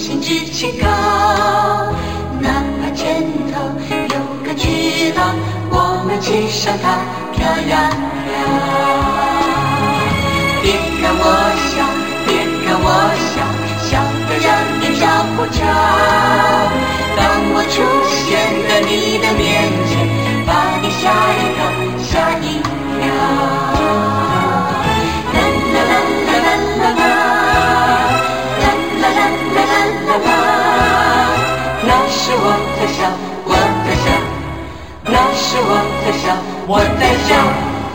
心志气高，哪怕前头有个巨浪，我们骑上它飘呀飘。别让我笑，别让我笑，笑得让人着火着。当我出现在你的面前，把你吓一跳，吓一跳。那是我在笑，我在笑，那是我在笑，我在笑。